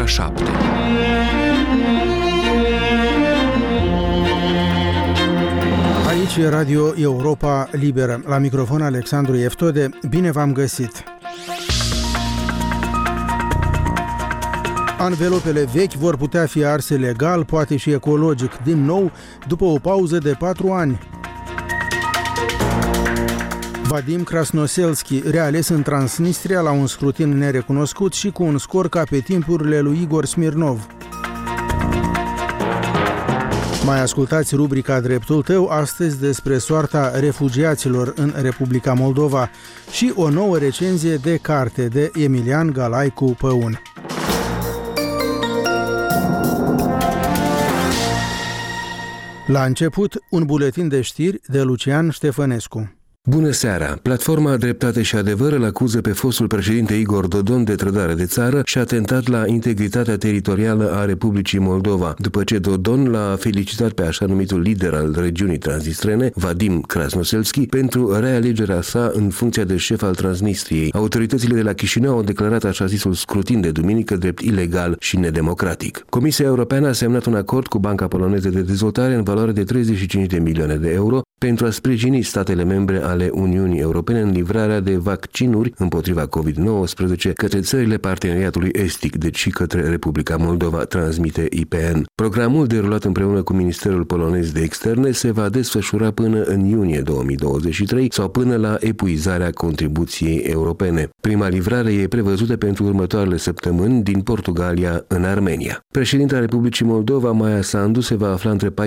ora 7. Aici e Radio Europa Liberă. La microfon Alexandru Eftode. Bine v-am găsit! Anvelopele vechi vor putea fi arse legal, poate și ecologic, din nou, după o pauză de 4 ani. Vadim Krasnoselski, reales în Transnistria la un scrutin nerecunoscut și cu un scor ca pe timpurile lui Igor Smirnov. Mai ascultați rubrica Dreptul tău astăzi despre soarta refugiaților în Republica Moldova și o nouă recenzie de carte de Emilian Galaicu Păun. La început, un buletin de știri de Lucian Ștefănescu. Bună seara! Platforma Dreptate și Adevăr îl acuză pe fostul președinte Igor Dodon de trădare de țară și atentat la integritatea teritorială a Republicii Moldova, după ce Dodon l-a felicitat pe așa numitul lider al regiunii transnistrene, Vadim Krasnoselski, pentru realegerea sa în funcția de șef al Transnistriei. Autoritățile de la Chișinău au declarat așa zisul scrutin de duminică drept ilegal și nedemocratic. Comisia Europeană a semnat un acord cu Banca Poloneză de Dezvoltare în valoare de 35 de milioane de euro pentru a sprijini statele membre ale Uniunii Europene în livrarea de vaccinuri împotriva COVID-19 către țările parteneriatului estic, deci și către Republica Moldova, transmite IPN. Programul, derulat împreună cu Ministerul Polonez de Externe, se va desfășura până în iunie 2023 sau până la epuizarea contribuției europene. Prima livrare e prevăzută pentru următoarele săptămâni din Portugalia în Armenia. Președintele Republicii Moldova, Maia Sandu, se va afla între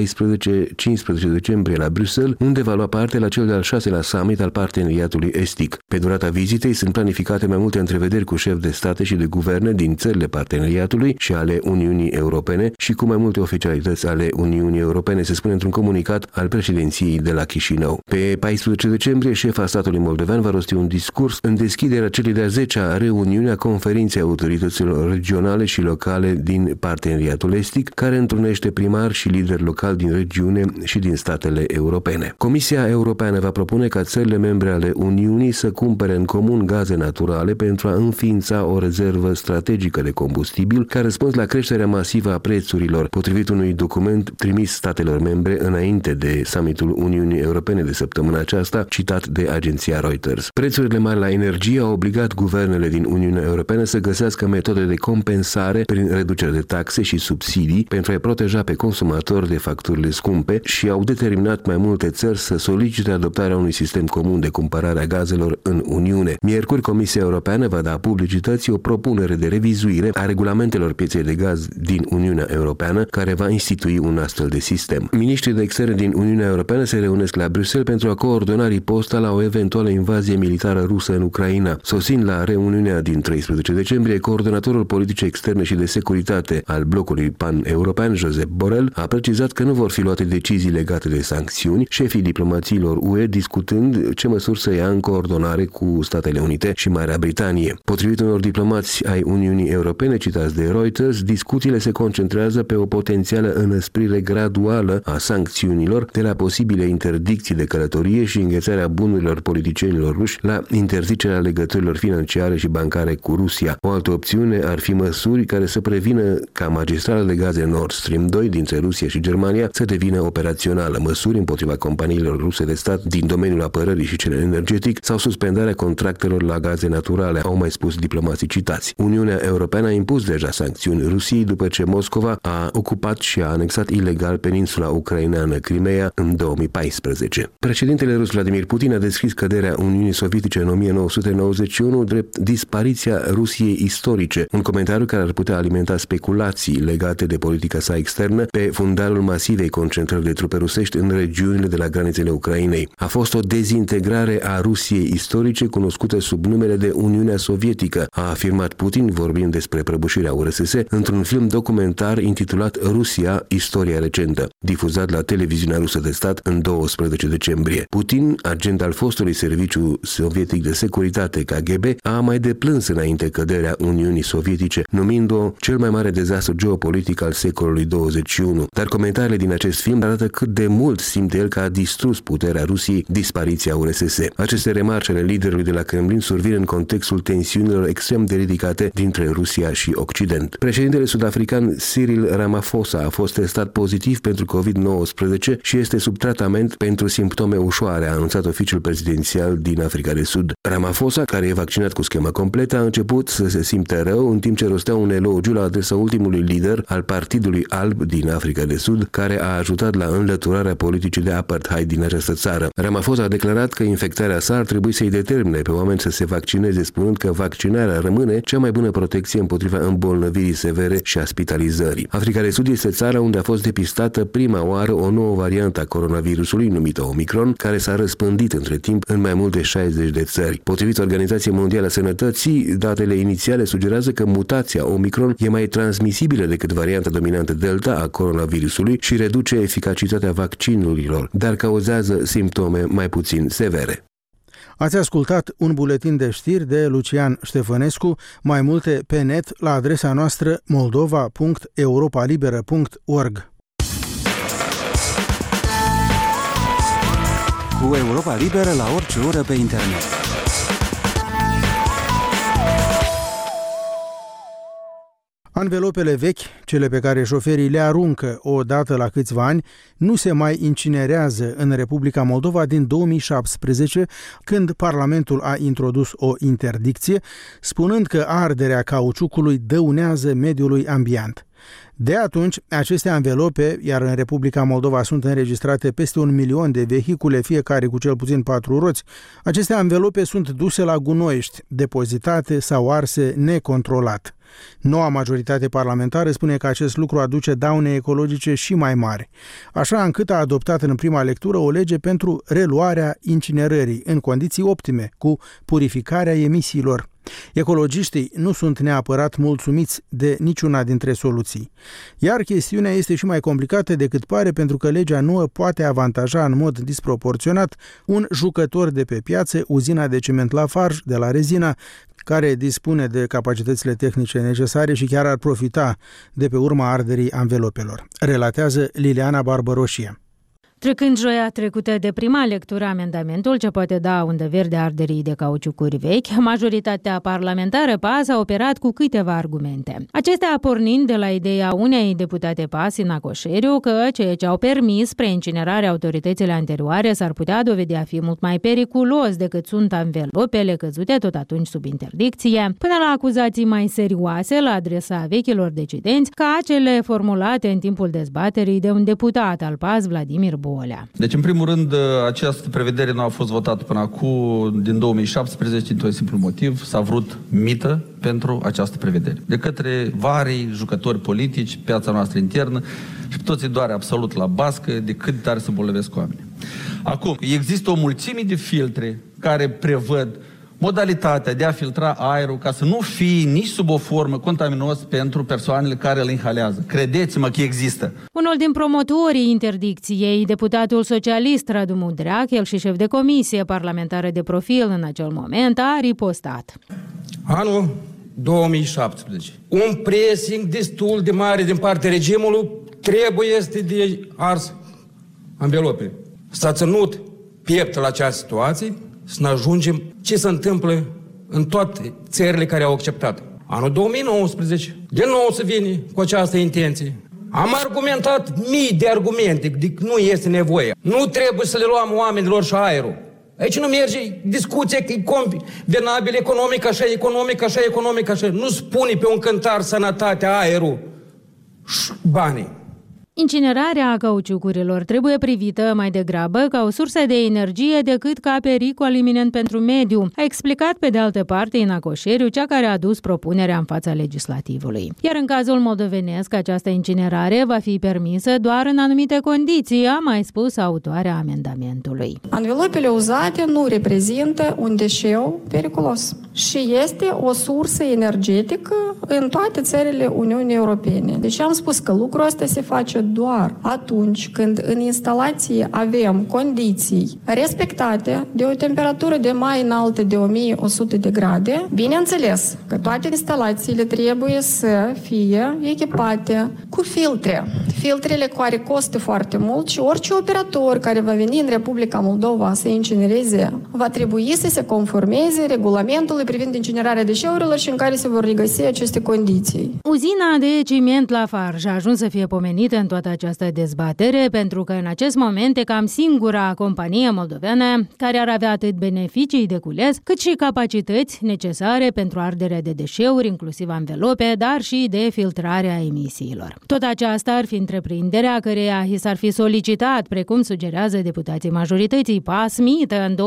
14-15 decembrie la Bruxelles, unde va lua parte la cel de-al 6-lea summit al parteneriatului estic. Pe durata vizitei sunt planificate mai multe întrevederi cu șefi de state și de guverne din țările parteneriatului și ale Uniunii Europene și cu mai multe oficialități ale Uniunii Europene, se spune într-un comunicat al președinției de la Chișinău. Pe 14 decembrie, șefa statului moldovean va rosti un discurs în deschiderea celei de-a 10-a reuniuni a conferinței autorităților regionale și locale din parteneriatul estic, care întrunește primari și lideri locali din regiune și din statele europene. Comisia Europeană va propune ca țările membre ale Uniunii să cumpere în comun gaze naturale pentru a înființa o rezervă strategică de combustibil ca răspuns la creșterea masivă a prețurilor, potrivit unui document trimis statelor membre înainte de summitul Uniunii Europene de săptămâna aceasta, citat de agenția Reuters. Prețurile mari la energie au obligat guvernele din Uniunea Europeană să găsească metode de compensare prin reducere de taxe și subsidii pentru a-i proteja pe consumatori de facturile scumpe și au determinat mai multe țări să solicite adoptarea unui sistem comun de cumpărare a gazelor în Uniune. Miercuri, Comisia Europeană va da publicității o propunere de revizuire a regulamentelor pieței de gaz din Uniunea Europeană, care va institui un astfel de sistem. Miniștrii de externe din Uniunea Europeană se reunesc la Bruxelles pentru a coordona riposta la o eventuală invazie militară rusă în Ucraina. Sosind la reuniunea din 13 decembrie, coordonatorul politic externe și de securitate al blocului pan-european, Josep Borrell, a precizat că nu vor fi luate decizii legate de sancțiuni, șefii diplomațiilor UE discutând ce măsuri să ia în coordonare cu Statele Unite și Marea Britanie. Potrivit unor diplomați ai Uniunii Europene citați de Reuters, discuțiile se concentrează pe o potențială înăsprire graduală a sancțiunilor, de la posibile interdicții de călătorie și înghețarea bunurilor politicienilor ruși la interzicerea legăturilor financiare și bancare cu Rusia. O altă opțiune ar fi măsuri care să prevină ca magistrala de gaze Nord Stream 2 dintre Rusia și Germania să devină operațională, măsuri împotriva companiilor ruse de stat din domeniul apărării și cel energetic sau suspendarea contractelor la gaze naturale, au mai spus diplomații citați. Uniunea Europeană a impus deja sancțiuni Rusiei după ce Moscova a ocupat și a anexat ilegal peninsula ucraineană Crimea în 2014. Președintele rus Vladimir Putin a descris căderea Uniunii Sovietice în 1991 drept dispariția Rusiei istorice, un comentariu care ar putea alimenta speculații legate de politica sa externă pe fundalul masivei concentrări de trupe rusești în regiunile de la granițele Ucrainei. A fost o dezintegrare a Rusiei istorice cunoscută sub numele de Uniunea Sovietică, a afirmat Putin vorbind despre prăbușirea URSS într-un film documentar intitulat Rusia, istoria recentă, difuzat la televiziunea rusă de stat în 12 decembrie. Putin, agent al fostului serviciu sovietic de securitate KGB, a mai deplâns înainte căderea Uniunii Sovietice, numind-o cel mai mare dezastru geopolitic al secolului 21. Dar comentariile din acest film arată cât de mult simte el că a distrus puterea Rusiei dispariția URSS. Aceste remarce ale liderului de la Kremlin survin în contextul tensiunilor extrem de ridicate dintre Rusia și Occident. Președintele sud-african Cyril Ramaphosa a fost testat pozitiv pentru COVID-19 și este sub tratament pentru simptome ușoare, a anunțat oficiul prezidențial din Africa de Sud. Ramaphosa, care e vaccinat cu schema completă, a început să se simtă rău în timp ce rostea un elogiu la adresa ultimului lider al Partidului Alb din Africa de Sud, care a ajutat la înlăturarea politicii de apartheid din această țară. Ramaphosa a declarat că infectarea sa ar trebui să-i determine pe oameni să se vaccineze, spunând că vaccinarea rămâne cea mai bună protecție împotriva îmbolnăvirii severe și a spitalizării. Africa de Sud este țara unde a fost depistată prima oară o nouă variantă a coronavirusului, numită Omicron, care s-a răspândit între timp în mai mult de 60 de țări. Potrivit Organizației Mondiale a Sănătății, datele inițiale sugerează că mutația Omicron e mai transmisibilă decât varianta dominantă Delta a coronavirusului și reduce eficacitatea vaccinurilor, dar cauzează simptome mai puțin severe. Ați ascultat un buletin de știri de Lucian Ștefănescu, mai multe pe net la adresa noastră moldova.europalibera.org. Cu Europa Liberă la orice oră pe internet. Anvelopele vechi, cele pe care șoferii le aruncă o dată la câțiva ani, nu se mai incinerează în Republica Moldova din 2017, când Parlamentul a introdus o interdicție, spunând că arderea cauciucului dăunează mediului ambient. De atunci, aceste anvelope, iar în Republica Moldova sunt înregistrate peste 1 milion de vehicule, fiecare cu cel puțin 4 roți, aceste anvelope sunt duse la gunoiești, depozitate sau arse necontrolat. Noua majoritate parlamentară spune că acest lucru aduce daune ecologice și mai mari, așa încât a adoptat în prima lectură o lege pentru reluarea incinerării în condiții optime, cu purificarea emisiilor. Ecologiștii nu sunt neapărat mulțumiți de niciuna dintre soluții. Iar chestiunea este și mai complicată decât pare, pentru că legea nouă poate avantaja în mod disproporționat un jucător de pe piață, uzina de ciment Lafarge de la Rezina, care dispune de capacitățile tehnice necesare și chiar ar profita de pe urma arderii anvelopelor, relatează Liliana Barbăroșie. Trecând joia trecută de prima lectură amendamentul ce poate da undă verde arderii de cauciucuri vechi, majoritatea parlamentară PAS a operat cu câteva argumente. Acestea pornind de la ideea unei deputate PAS în Acoșeriu că ceea ce au permis preincinerarea autoritățile anterioare s-ar putea dovedi a fi mult mai periculos decât sunt anvelopele căzute tot atunci sub interdicție, până la acuzații mai serioase la adresa vechilor decidenți, ca cele formulate în timpul dezbaterii de un deputat al PAS, Vladimir Bolea. Deci, în primul rând, această prevedere nu a fost votată până acum, din 2017, dintr-un simplu motiv, s-a vrut mită pentru această prevedere. De către vari jucători politici, piața noastră internă, și pe toți îi doare absolut la bască de cât de tare se îmbolnăvesc oamenii. Acum, există o mulțime de filtre care prevăd modalitatea de a filtra aerul ca să nu fie nici sub o formă contaminos pentru persoanele care îl inhalează. Credeți-mă că există. Unul din promotorii interdicției, deputatul socialist Radu Mudreac, el și șef de comisie parlamentară de profil în acel moment, a ripostat. Anul 2017. Un pressing destul de mare din partea regimului trebuie este de ars anvelope. S-a ținut piept la această situație să ne ajungem ce se întâmplă în toate țările care au acceptat. Anul 2019, din nou se vine cu această intenție. Am argumentat mii de argumente, de că nu este nevoie. Nu trebuie să le luăm oamenilor și aerul. Aici nu merge discuția că e convenabil economic, așa economic, așa economic, așa. Nu spune pe un cântar sănătatea, aerul și banii. Incinerarea cauciucurilor trebuie privită mai degrabă ca o sursă de energie decât ca pericol iminent pentru mediu, a explicat pe de altă parte Ina Coșeriu, cea care a adus propunerea în fața legislativului. Iar în cazul moldovenesc, această incinerare va fi permisă doar în anumite condiții, a mai spus autoarea amendamentului. Anvelopele uzate nu reprezintă un deșeu periculos și este o sursă energetică în toate țările Uniunii Europene. Deci am spus că lucrul ăsta se face doar atunci când în instalație avem condiții respectate de o temperatură de mai înaltă de 1100 de grade. Bineînțeles că toate instalațiile trebuie să fie echipate cu filtre. Filtrele care costă foarte mult și orice operator care va veni în Republica Moldova să incinereze va trebui să se conformeze regulamentului privind incinerarea deșeurilor și în care se vor regăsi aceste condiții. Uzina de ciment Lafarge a ajuns să fie pomenită în toată această dezbatere pentru că în acest moment e cam singura companie moldoveană care ar avea atât beneficii de cules, cât și capacități necesare pentru arderea de deșeuri, inclusiv anvelope, dar și de filtrarea emisiilor. Tot aceasta ar fi întreprinderea căreia i s-ar fi solicitat, precum sugerează deputații majorității PAS, mită în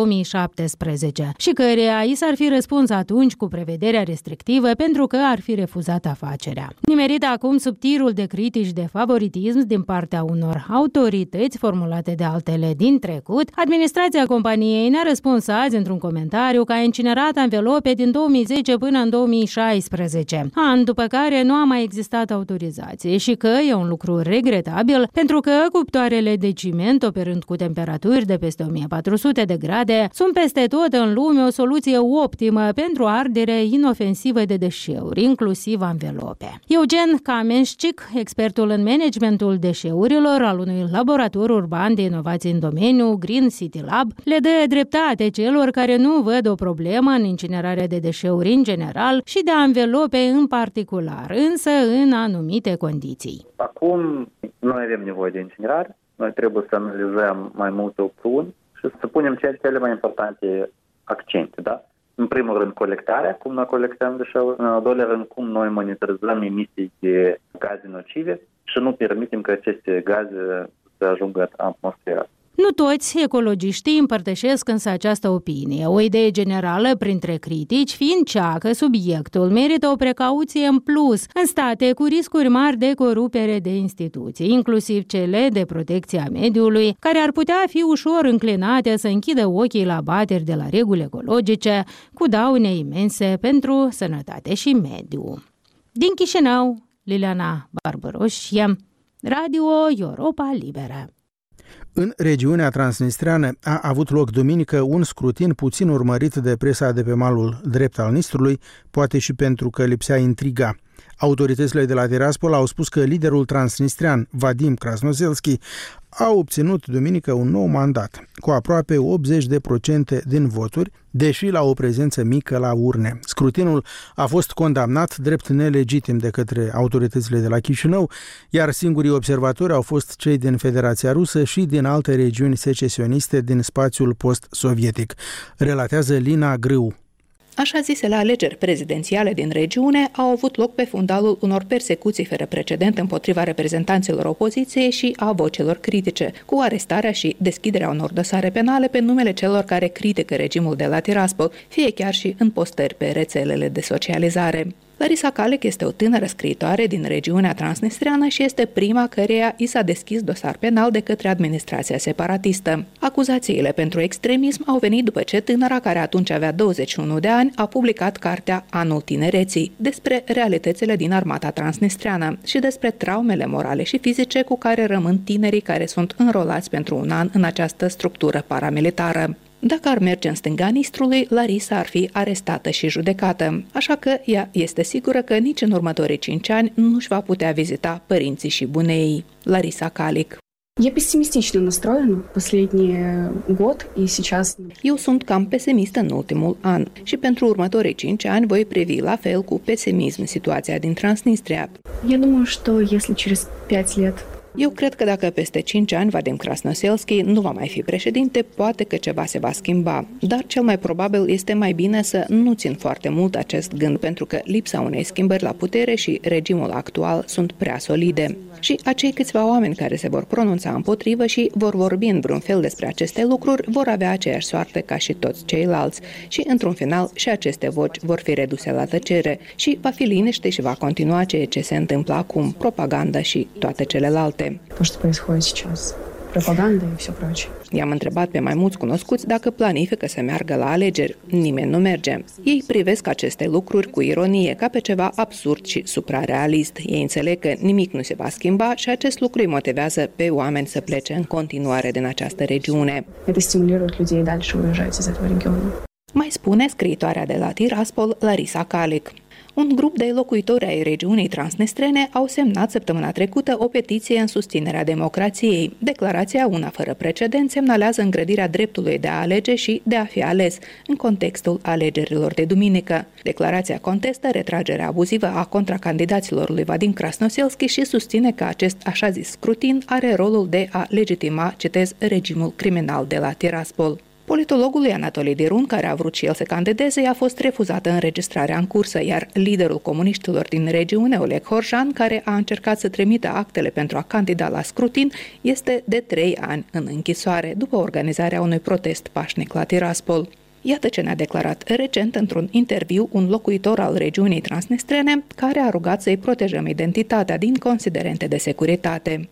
2017 și căreia i s-ar fi răspuns atunci cu prevederea restrictivă pentru că ar fi refuzat afacerea. Nimerit acum sub tirul de critici de favoritism din partea unor autorități formulate de altele din trecut, administrația companiei ne-a răspuns azi într-un comentariu că a incinerat anvelope din 2010 până în 2016, an după care nu a mai existat autorizație și că e un lucru regretabil pentru că cuptoarele de ciment operând cu temperaturi de peste 1400 de grade sunt peste tot în lume o soluție optimă pentru ardere inofensivă de deșeuri, inclusiv anvelope. Eugen Kamenșcic, expertul în managementul deșeurilor al unui laborator urban de inovații în domeniu, Green City Lab, le dă dreptate celor care nu văd o problemă în incinerarea de deșeuri în general și de anvelope în particular, însă în anumite condiții. Acum noi avem nevoie de incinerare, noi trebuie să analizăm mai multe opțiuni și să punem cele mai importante accente, da? În primul rând, colectarea, cum noi colectăm deșeuri, în al doilea rând, cum noi monitorizăm emisii de gaze nocive și nu permitem ca aceste gaze să ajungă în atmosferă. Nu toți ecologiștii împărtășesc însă această opinie. O idee generală printre critici fiind cea că subiectul merită o precauție în plus în state cu riscuri mari de corupere de instituții, inclusiv cele de protecție a mediului, care ar putea fi ușor înclinate să închidă ochii la bateri de la reguli ecologice, cu daune imense pentru sănătate și mediu. Din Chișinău, Liliana Barbaroșie, Radio Europa Liberă. În regiunea transnistreană a avut loc duminică un scrutin puțin urmărit de presa de pe malul drept al Nistrului, poate și pentru că lipsea intriga. Autoritățile de la Tiraspol au spus că liderul transnistrean, Vadim Krasnoselski, a obținut duminică un nou mandat, cu aproape 80% din voturi, deși la o prezență mică la urne. Scrutinul a fost condamnat drept nelegitim de către autoritățile de la Chișinău, iar singurii observatori au fost cei din Federația Rusă și din alte regiuni secesioniste din spațiul post-sovietic, relatează Lina Grâu. Așa zisele alegeri prezidențiale din regiune au avut loc pe fundalul unor persecuții fără precedent împotriva reprezentanților opoziției și a vocelor critice, cu arestarea și deschiderea unor dosare penale pe numele celor care critică regimul de la Tiraspol, fie chiar și în postări pe rețelele de socializare. Larisa Kalek este o tânără scriitoare din regiunea transnistreană și este prima căreia i s-a deschis dosar penal de către administrația separatistă. Acuzațiile pentru extremism au venit după ce tânăra, care atunci avea 21 de ani, a publicat cartea Anul Tinereții despre realitățile din armata transnistreană și despre traumele morale și fizice cu care rămân tinerii care sunt înrolați pentru un an în această structură paramilitară. Dacă ar merge în stânga Nistrului, Larisa ar fi arestată și judecată, așa că ea este sigură că nici în următorii 5 ani nu își va putea vizita părinții și buneii. Larisa Kalek. Eu sunt cam pesimistă în ultimul an și pentru următorii 5 ani voi privi la fel cu pesimism situația din Transnistria. Eu cred că dacă peste 5 ani Vadim Krasnoselski nu va mai fi președinte, poate că ceva se va schimba. Dar cel mai probabil este mai bine să nu țin foarte mult acest gând, pentru că lipsa unei schimbări la putere și regimul actual sunt prea solide. Și acei câțiva oameni care se vor pronunța împotrivă și vor vorbi în vreun fel despre aceste lucruri vor avea aceeași soartă ca și toți ceilalți. Și într-un final și aceste voci vor fi reduse la tăcere și va fi liniște și va continua ceea ce se întâmplă acum, propaganda și toate celelalte. propaganda и все прочее. I-am întrebat pe mai mulți cunoscuți dacă planifică să meargă la alegeri. Nimeni nu merge. Ei privesc aceste lucruri cu ironie, ca pe ceva absurd și suprarealist. Ei înțeleg că nimic nu se va schimba și acest lucru îi motivează pe oameni să plece în continuare din această regiune. Это стимулирует людей дальше уезжать из этого региона. Mai spune scriitoarea de la Tiraspol, Larisa Calic. Un grup de locuitori ai regiunii transnistrene au semnat săptămâna trecută o petiție în susținerea democrației. Declarația, una fără precedent, semnalează îngrădirea dreptului de a alege și de a fi ales, în contextul alegerilor de duminică. Declarația contestă retragerea abuzivă a contracandidaților lui Vadim Krasnoselski și susține că acest așa-zis scrutin are rolul de a legitima, citez, regimul criminal de la Tiraspol. Politologului Anatolii Dirun, care a vrut și el să candideze, i-a fost refuzată înregistrarea în cursă, iar liderul comuniștilor din regiune, Oleg Horjan, care a încercat să trimită actele pentru a candida la scrutin, este de 3 ani în închisoare, după organizarea unui protest pașnic la Tiraspol. Iată ce ne-a declarat recent într-un interviu un locuitor al regiunii transnistrene, care a rugat să-i protejăm identitatea din considerente de securitate.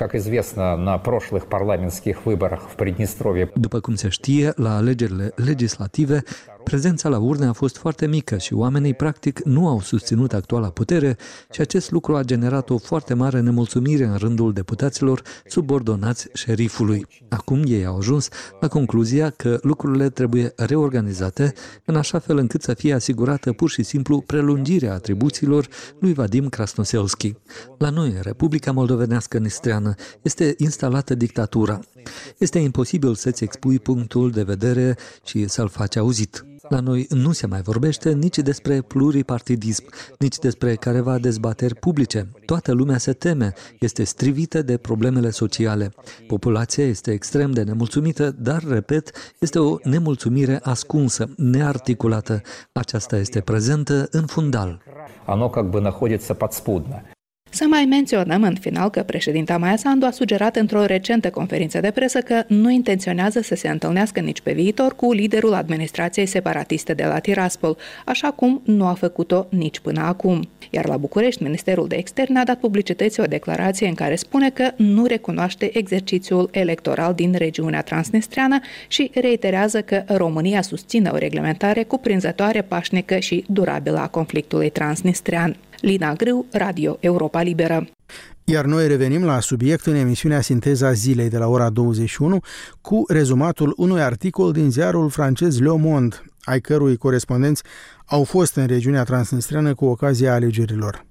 După cum se știe, la alegerile legislative, prezența la urne a fost foarte mică și oamenii practic nu au susținut actuala putere și acest lucru a generat o foarte mare nemulțumire în rândul deputaților subordonați șerifului. Acum ei au ajuns la concluzia că lucrurile trebuie reorganizate în așa fel încât să fie asigurată pur și simplu prelungirea atribuțiilor lui Vadim Krasnoselski. La noi, în Republica Moldovenească Nistreană, este instalată dictatura. Este imposibil să-ți expui punctul de vedere și să-l faci auzit. La noi nu se mai vorbește nici despre pluripartidism, nici despre careva dezbateri publice. Toată lumea se teme, este strivită de problemele sociale. Populația este extrem de nemulțumită, dar, repet, este o nemulțumire ascunsă, nearticulată. Aceasta este prezentă în fundal. Оно как бы находится подспудно. Să mai menționăm în final că președinta Maia Sandu a sugerat într-o recentă conferință de presă că nu intenționează să se întâlnească nici pe viitor cu liderul administrației separatiste de la Tiraspol, așa cum nu a făcut-o nici până acum. Iar la București, Ministerul de Externe a dat publicității o declarație în care spune că nu recunoaște exercițiul electoral din regiunea transnistreană și reiterează că România susține o reglementare cuprinzătoare, pașnică și durabilă a conflictului transnistrean. Lina Grâu, Radio Europa Liberă. Iar noi revenim la subiect în emisiunea Sinteza Zilei de la ora 21 cu rezumatul unui articol din ziarul francez Le Monde, ai cărui corespondenți au fost în regiunea transnistreană cu ocazia alegerilor.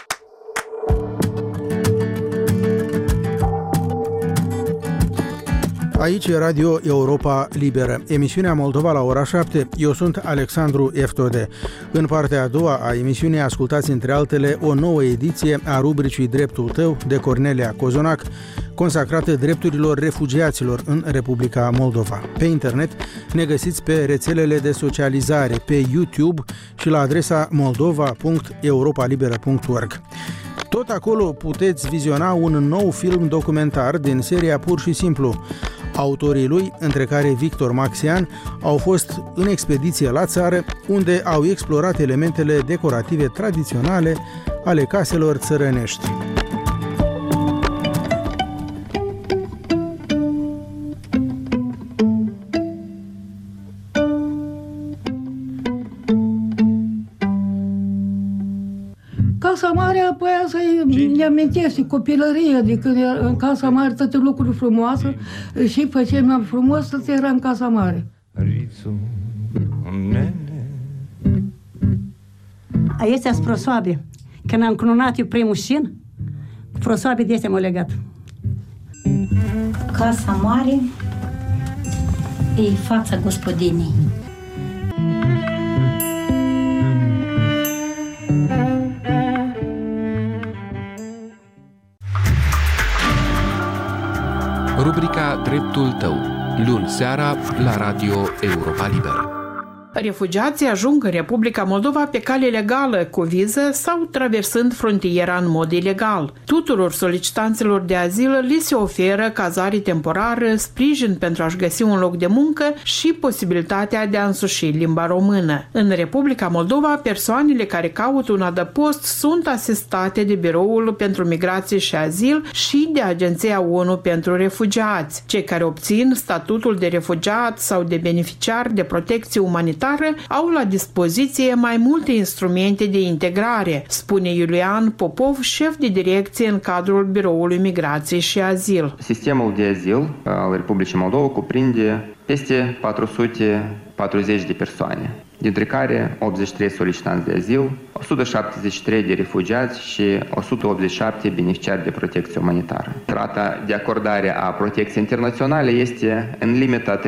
Aici e Radio Europa Liberă, emisiunea Moldova la ora 7. Eu sunt Alexandru Eftode. În partea a doua a emisiunii ascultați între altele o nouă ediție a rubricii Dreptul Tău de Cornelia Cozonac, consacrată drepturilor refugiaților în Republica Moldova. Pe internet ne găsiți pe rețelele de socializare, pe YouTube și la adresa moldova.europalibera.org. Tot acolo puteți viziona un nou film documentar din seria Pur și Simplu. Autorii lui, între care Victor Maxian, au fost în expediție la țară, unde au explorat elementele decorative tradiționale ale caselor țărănești. Casa Mare, apoi să-i amintește copilăria, de când era în Casa Mare toate lucruri frumoase și făceam mai frumos să era în Casa Mare. Aici sunt prosoabe. Când am cununat eu primul șin, cu prosoabe de astea m-au legat. Casa Mare e fața gospodinii. Rubrica Dreptul Tău, luni seara la Radio Europa Liberă. Refugiații ajung în Republica Moldova pe cale legală, cu viză sau traversând frontiera în mod ilegal. Tuturor solicitanților de azil li se oferă cazare temporară, sprijin pentru a-și găsi un loc de muncă și posibilitatea de a însuși limba română. În Republica Moldova, persoanele care caută un adăpost sunt asistate de Biroul pentru Migrație și Azil și de Agenția ONU pentru Refugiați. Cei care obțin statutul de refugiat sau de beneficiar de protecție umanitară au la dispoziție mai multe instrumente de integrare, spune Iulian Popov, șef de direcție în cadrul Biroului Migrație și Azil. Sistemul de azil al Republicii Moldova cuprinde peste 440 de persoane, dintre care 83 solicitanți de azil, 173 de refugiați și 187 beneficiari de protecție umanitară. Rata de acordare a protecției internaționale este în limita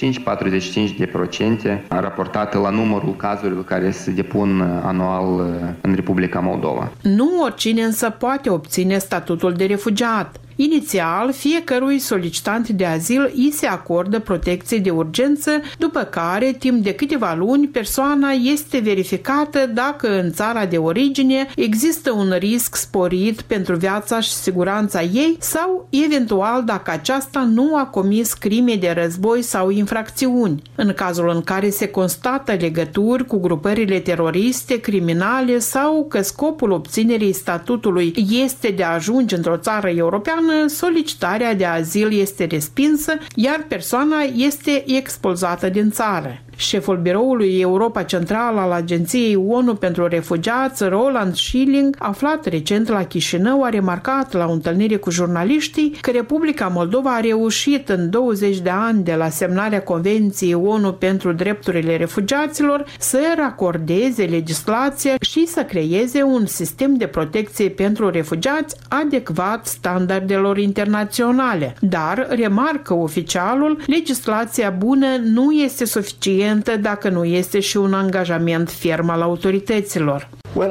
35-45% raportată la numărul cazurilor care se depun anual în Republica Moldova. Nu oricine însă poate obține statutul de refugiat. Inițial, fiecărui solicitant de azil îi se acordă protecție de urgență, după care, timp de câteva luni, persoana este verificată dacă în țara de origine există un risc sporit pentru viața și siguranța ei sau, eventual, dacă aceasta nu a comis crime de război sau infracțiuni. În cazul în care se constată legături cu grupările teroriste, criminale sau că scopul obținerii statutului este de a ajunge într-o țară europeană, solicitarea de azil este respinsă, iar persoana este expulzată din țară. Șeful biroului Europa Centrală al Agenției ONU pentru Refugiați, Roland Schilling, aflat recent la Chișinău, a remarcat la o întâlnire cu jurnaliștii că Republica Moldova a reușit în 20 de ani de la semnarea Convenției ONU pentru drepturile refugiaților să racordeze legislația și să creeze un sistem de protecție pentru refugiați adecvat standardelor internaționale. Dar, remarcă oficialul, legislația bună nu este suficientă dacă nu este și un angajament ferm al autorităților.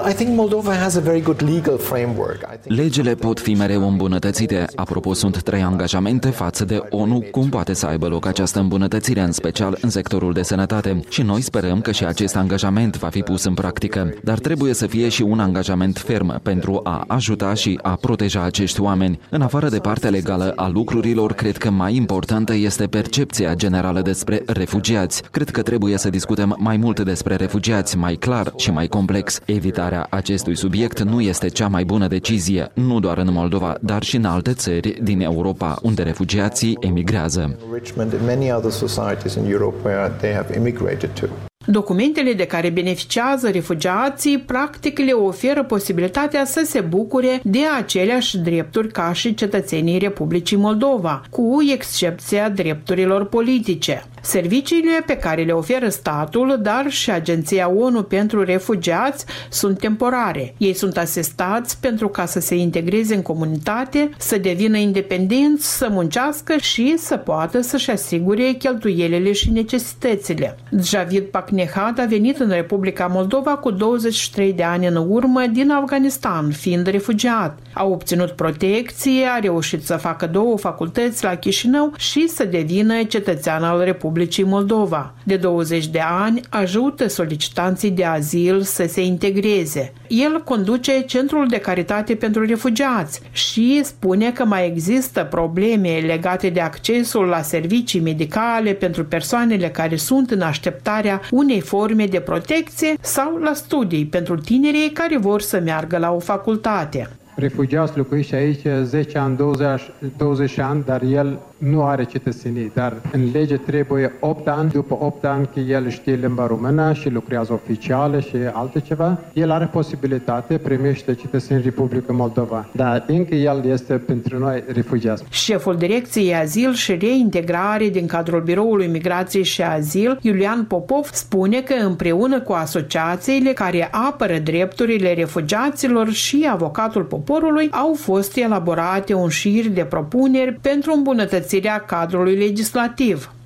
Legile pot fi mereu îmbunătățite. Apropo, sunt 3 angajamente față de ONU cum poate să aibă loc această îmbunătățire, în special în sectorul de sănătate. Și noi sperăm că și acest angajament va fi pus în practică. Dar trebuie să fie și un angajament ferm pentru a ajuta și a proteja acești oameni. În afară de partea legală a lucrurilor, cred că mai importantă este percepția generală despre refugiați. Cred că trebuie să discutăm mai mult despre refugiați, mai clar și mai complex. Evitarea acestui subiect nu este cea mai bună decizie, nu doar în Moldova, dar și în alte țări din Europa, unde refugiații emigrează. Documentele de care beneficiază refugiații practic le oferă posibilitatea să se bucure de aceleași drepturi ca și cetățenii Republicii Moldova, cu excepția drepturilor politice. Serviciile pe care le oferă statul, dar și Agenția ONU pentru Refugiați sunt temporare. Ei sunt asistați pentru ca să se integreze în comunitate, să devină independenți, să muncească și să poată să-și asigure cheltuielile și necesitățile. Javid Paknehat a venit în Republica Moldova cu 23 de ani în urmă din Afganistan, fiind refugiat. A obținut protecție, a reușit să facă 2 facultăți la Chișinău și să devină cetățean al Republicii Moldova. De 20 de ani ajută solicitanții de azil să se integreze. El conduce Centrul de Caritate pentru Refugiați și spune că mai există probleme legate de accesul la servicii medicale pentru persoanele care sunt în așteptarea unei forme de protecție sau la studii pentru tinerii care vor să meargă la o facultate. Refugiați locuiește aici 10 ani, 20 ani, dar el nu are cetățenie. Dar în lege trebuie 8 ani, după 8 ani că el știe limba română și lucrează oficială și alte ceva, el are posibilitate, primește cetățenie Republica Moldova. Dar încă el este pentru noi refugiat. Șeful Direcției Azil și Reintegrare din cadrul Biroului Migrație și Azil, Iulian Popov, spune că împreună cu asociațiile care apără drepturile refugiaților și avocatul poporului au fost elaborate un șir de propuneri pentru îmbunătățirea cadrului legislativ.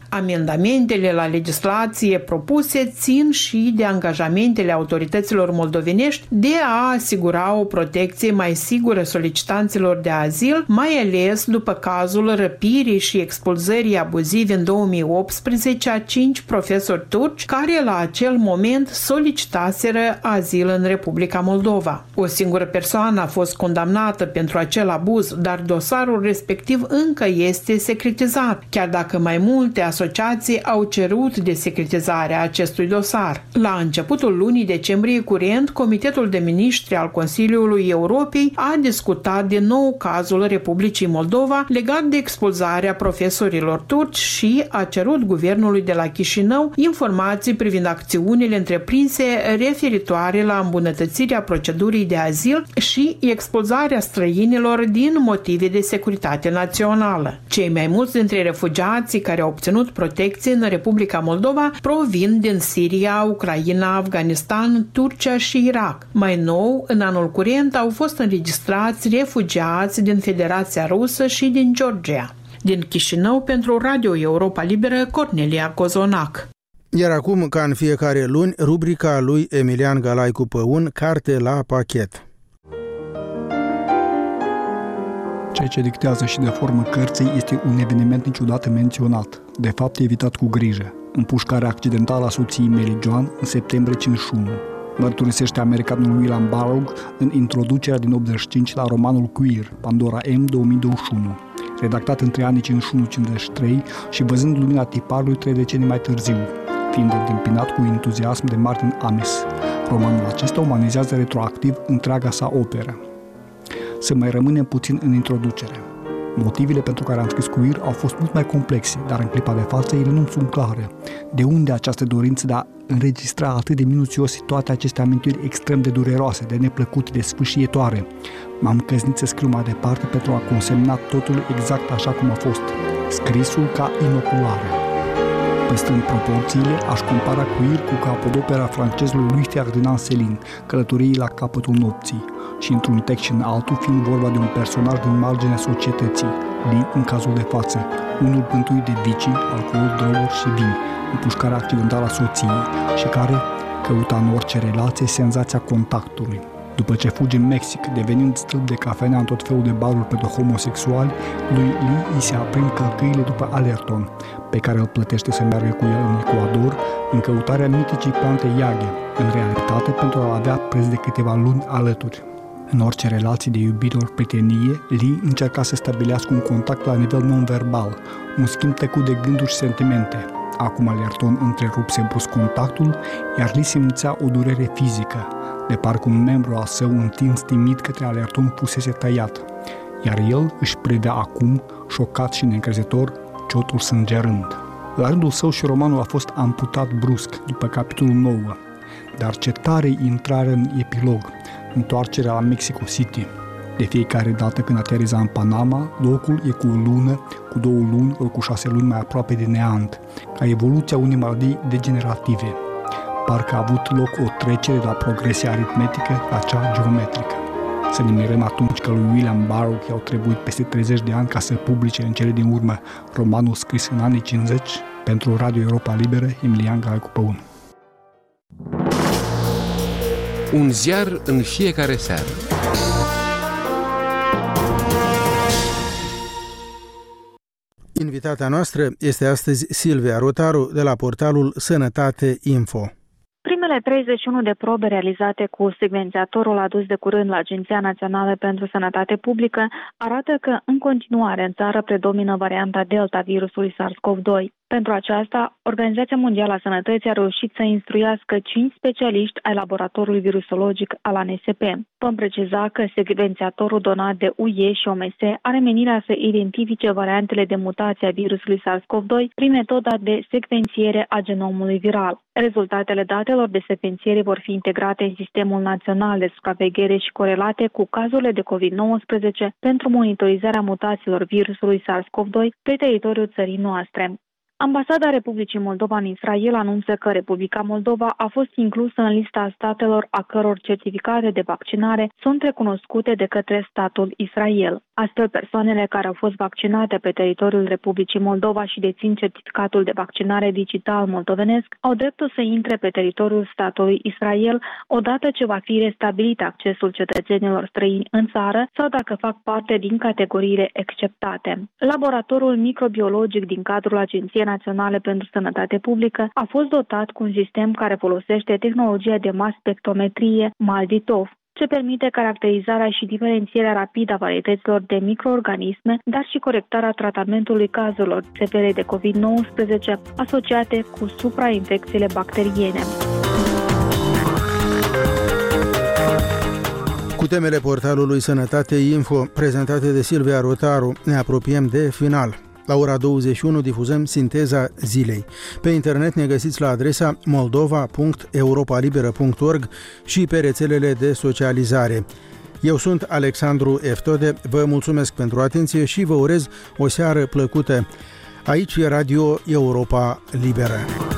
Amendamentele la legislație propuse țin și de angajamentele autorităților moldovenești de a asigura o protecție mai sigură solicitanților de azil, mai ales după cazul răpirii și expulzării abuzive în 2018 a 5 profesori turci care la acel moment solicitaseră azil în Republica Moldova. O singură persoană a fost condamnată pentru acel abuz, dar dosarul respectiv încă este secretizat, chiar dacă mai multe asociații au cerut desecretizarea acestui dosar. La începutul lunii decembrie curent, Comitetul de Miniștri al Consiliului Europei a discutat din nou cazul Republicii Moldova legat de expulzarea profesorilor turci și a cerut guvernului de la Chișinău informații privind acțiunile întreprinse referitoare la îmbunătățirea procedurii de azil și expulzarea străinilor din motive de securitate națională. Cei mai mulți dintre refugiații care au obținut protecție în Republica Moldova provin din Siria, Ucraina, Afganistan, Turcia și Irak. Mai nou, în anul curent au fost înregistrați refugiați din Federația Rusă și din Georgia. Din Chișinău, pentru Radio Europa Liberă, Cornelia Cozonac. Iar acum, ca în fiecare luni, rubrica lui Emilian Galaicu Păun, Carte la pachet. Ceea ce dictează și de formă cărții este un eveniment niciodată menționat, de fapt evitat cu grijă, împușcarea accidentală a soției Mary Joan în septembrie 51. Mărturisește americanul William Barrow în introducerea din 85 la romanul Queer, Pandora M. 2021, redactat între anii 51-53 și văzând lumina tiparului 3 decenii mai târziu, fiind întâmpinat cu entuziasm de Martin Amis. Romanul acesta umanizează retroactiv întreaga sa operă. Să mai rămânem puțin în introducere. Motivele pentru care am scris Queer au fost mult mai complexe, dar în clipa de față ele nu sunt clare. De unde această dorință de a înregistra atât de minuțios toate aceste amintiri extrem de dureroase, de neplăcute, de sfâșietoare? M-am căznit să scriu mai departe pentru a consemna totul exact așa cum a fost, scrisul ca inoculare. Păstrând proporțiile, aș compara Queer cu capodopera francezului lui Ferdinand Céline, Călătoriei la capătul nopții, și într-un text și în altul fiind vorba de un personaj din marginea societății, Lee în cazul de față, unul pântuit de vicii, alcool, droguri și vin, împușcarea accidentală a soției și care căuta în orice relație senzația contactului. După ce fuge în Mexic, devenind stâlp de cafenea în tot felul de baruri pentru homosexuali, lui Lee îi se aprind călcâile după Allerton, pe care îl plătește să meargă cu el în Ecuador, în căutarea miticii plante Iaghe, în realitate pentru a-l avea preț de câteva luni alături. În orice relație de iubire ori prietenie, Lee încerca să stabilească un contact la nivel non-verbal, un schimb tăcut de gânduri și sentimente. Acum Allerton întrerupse brusc contactul, iar Lee simțea o durere fizică, de parcă un membru al său întins timid către Allerton fusese tăiat, iar el își privea acum, șocat și neîncrezător, ciotul sângerând. La rândul său și romanul a fost amputat brusc, după capitolul 9, dar ce tare intrare în epilog, întoarcerea la Mexico City. De fiecare dată când ateriza în Panama, locul e cu o lună, cu 2 luni ori cu 6 luni mai aproape de neant, ca evoluția unei maladii degenerative. Parcă a avut loc o trecere de la progresia aritmetică la cea geometrică. Să ne mirăm atunci că lui William Barrow i-au trebuit peste 30 de ani ca să publice în cele din urmă romanul scris în anii 50 pentru Radio Europa Liberă, Emilian Galaicu Păun. Un ziar în fiecare seară. Invitata noastră este astăzi Silvia Rotaru de la portalul Sănătate Info. Primele 31 de probe realizate cu secvențiatorul adus de curând la Agenția Națională pentru Sănătate Publică arată că în continuare în țară predomină varianta Delta virusului SARS-CoV-2. Pentru aceasta, Organizația Mondială a Sănătății a reușit să instruiască 5 specialiști ai laboratorului virusologic al ANSP. Vom preciza că secvențiatorul donat de UE și OMS are menirea să identifice variantele de mutație a virusului SARS-CoV-2 prin metoda de secvențiere a genomului viral. Rezultatele datelor de secvențiere vor fi integrate în Sistemul Național de Supraveghere și corelate cu cazurile de COVID-19 pentru monitorizarea mutațiilor virusului SARS-CoV-2 pe teritoriul țării noastre. Ambasada Republicii Moldova în Israel anunță că Republica Moldova a fost inclusă în lista statelor a căror certificate de vaccinare sunt recunoscute de către statul Israel. Astfel, persoanele care au fost vaccinate pe teritoriul Republicii Moldova și dețin certificatul de vaccinare digital moldovenesc au dreptul să intre pe teritoriul statului Israel odată ce va fi restabilit accesul cetățenilor străini în țară sau dacă fac parte din categoriile exceptate. Laboratorul microbiologic din cadrul Agenției Naționale pentru Sănătate Publică a fost dotat cu un sistem care folosește tehnologia de mass spectrometrie MALDI-TOF, ce permite caracterizarea și diferențierea rapidă a varietăților de microorganisme, dar și corectarea tratamentului cazurilor severe de COVID-19 asociate cu suprainfecțiile bacteriene. Cu temele portalului Sănătate Info, prezentate de Silvia Rotaru, ne apropiem de final. La ora 21 difuzăm Sinteza Zilei. Pe internet ne găsiți la adresa moldova.europalibera.org și pe rețelele de socializare. Eu sunt Alexandru Eftode, vă mulțumesc pentru atenție și vă urez o seară plăcută. Aici e Radio Europa Liberă.